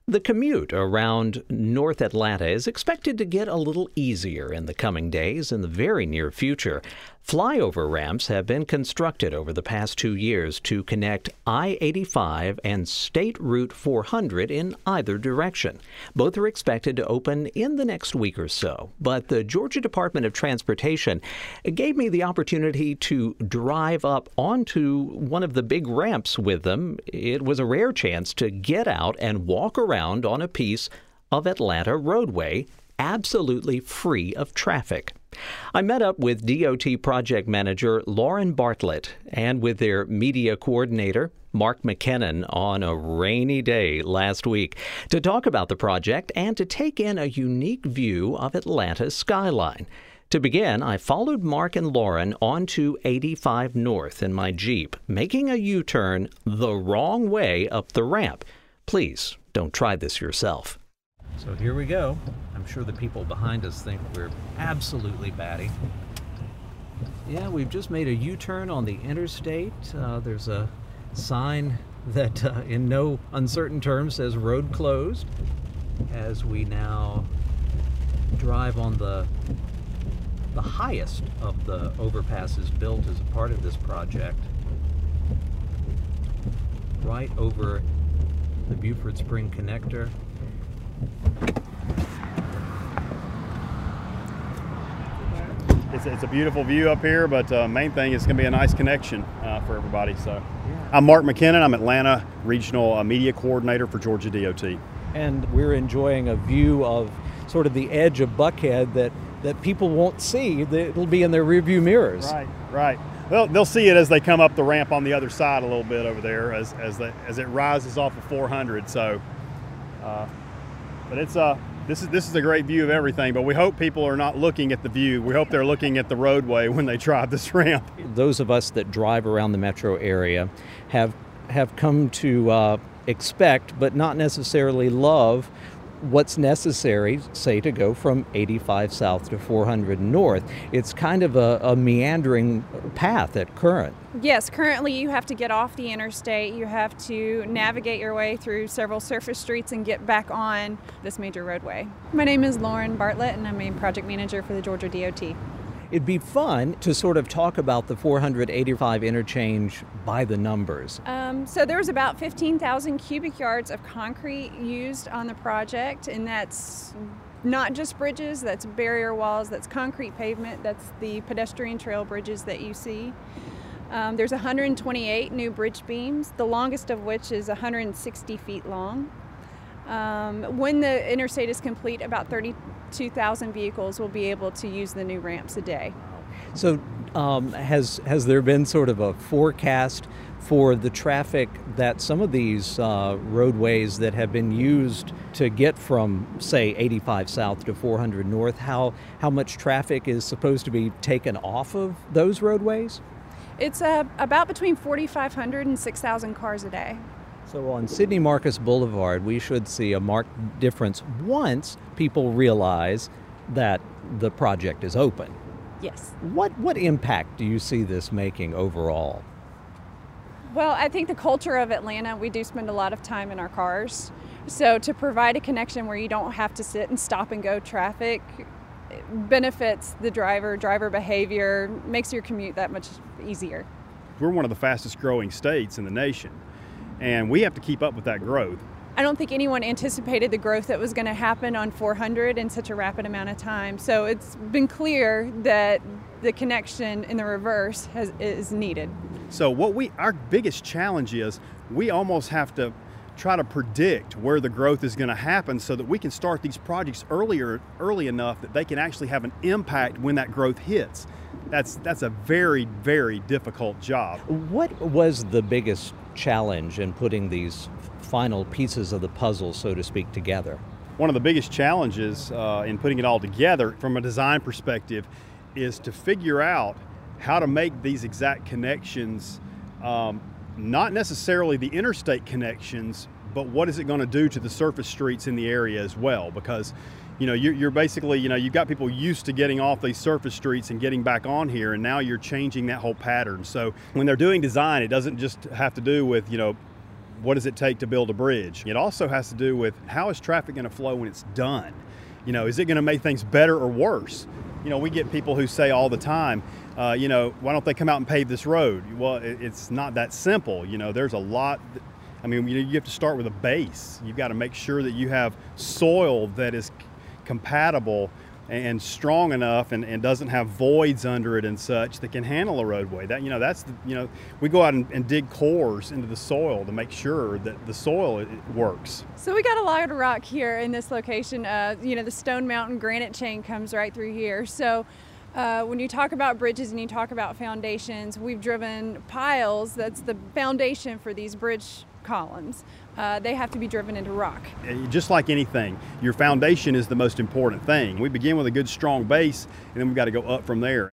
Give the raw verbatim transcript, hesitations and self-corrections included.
The commute around North Atlanta is expected to get a little easier in the coming days in the very near future. Flyover ramps have been constructed over the past two years to connect I eighty-five and State Route four hundred in either direction. Both are expected to open in the next week or so. But the Georgia Department of Transportation gave me the opportunity to drive up onto one of the big ramps with them. It was a rare chance to get out and walk around on a piece of Atlanta roadway absolutely free of traffic. I met up with D O T project manager Lauren Bartlett and with their media coordinator Mark McKinnon on a rainy day last week to talk about the project and to take in a unique view of Atlanta's skyline. To begin, I followed Mark and Lauren onto eighty-five North in my Jeep, making a U-turn the wrong way up the ramp. Please don't try this yourself. So here we go. I'm sure the people behind us think we're absolutely batty. Yeah, we've just made a U-turn on the interstate. Uh, there's a sign that uh, in no uncertain terms says road closed as we now drive on the the highest of the overpasses built as a part of this project, right over the Buford Spring Connector. It's, it's a beautiful view up here, but uh, main thing is going to be a nice connection uh, for everybody. So, yeah. I'm Mark McKinnon. I'm Atlanta Regional uh, Media Coordinator for Georgia D O T. And we're enjoying a view of sort of the edge of Buckhead that, that people won't see. It'll be in their rearview mirrors. Right, right. Well, they'll see it as they come up the ramp on the other side a little bit over there as as, the, as it rises off of four hundred. So, uh, but it's uh, this is this is a great view of everything. But we hope people are not looking at the view. We hope they're looking at the roadway when they drive this ramp. Those of us that drive around the metro area have have come to uh, expect, but not necessarily love, what's necessary, say, to go from eighty-five south to four hundred north. It's kind of a, a meandering path at current. Yes, currently you have to get off the interstate. You have to navigate your way through several surface streets and get back on this major roadway. My name is Lauren Bartlett, and I'm a project manager for the Georgia D O T. It'd be fun to sort of talk about the four eighty-five interchange by the numbers. Um, so there was about fifteen thousand cubic yards of concrete used on the project, and that's not just bridges, that's barrier walls, that's concrete pavement, that's the pedestrian trail bridges that you see. Um, there's one hundred twenty-eight new bridge beams, the longest of which is one hundred sixty feet long. Um, when the interstate is complete, about thirty-two thousand vehicles will be able to use the new ramps a day. So um, has has there been sort of a forecast for the traffic that some of these uh, roadways that have been used to get from, say, eighty-five south to four hundred north, how, how much traffic is supposed to be taken off of those roadways? It's uh, about between forty-five hundred and six thousand cars a day. So on Sidney Marcus Boulevard, we should see a marked difference once people realize that the project is open. Yes. What what impact do you see this making overall? Well, I think the culture of Atlanta, we do spend a lot of time in our cars. So to provide a connection where you don't have to sit and stop and go traffic benefits the driver, driver behavior, makes your commute that much easier. We're one of the fastest growing states in the nation, and we have to keep up with that growth. I don't think anyone anticipated the growth that was going to happen on four hundred in such a rapid amount of time. So it's been clear that the connection in the reverse has, is needed. So what we, our biggest challenge is we almost have to try to predict where the growth is going to happen so that we can start these projects earlier, early enough that they can actually have an impact when that growth hits. That's, that's a very, very difficult job. What was the biggest challenge in putting these final pieces of the puzzle, so to speak, together? One of the biggest challenges uh, in putting it all together from a design perspective is to figure out how to make these exact connections, um, not necessarily the interstate connections, but what is it going to do to the surface streets in the area as well? Because, you know, you're, you're basically, you know, you've got people used to getting off these surface streets and getting back on here, and now you're changing that whole pattern. So when they're doing design, it doesn't just have to do with, you know, what does it take to build a bridge? It also has to do with how is traffic going to flow when it's done? You know, is it going to make things better or worse? You know, we get people who say all the time, uh, you know, why don't they come out and pave this road? Well, it, it's not that simple. You know, there's a lot. That, I mean, you, you have to start with a base. You've got to make sure that you have soil that is compatible and strong enough and, and doesn't have voids under it and such that can handle a roadway. That, you know, that's, the, you know, we go out and, and dig cores into the soil to make sure that the soil it, it works. So we got a lot of rock here in this location. Uh, you know, the Stone Mountain granite chain comes right through here. So uh, when you talk about bridges and you talk about foundations, we've driven piles. That's the foundation for these bridge columns. Uh, they have to be driven into rock. Just like anything, your foundation is the most important thing. We begin with a good strong base, and then we've got to go up from there.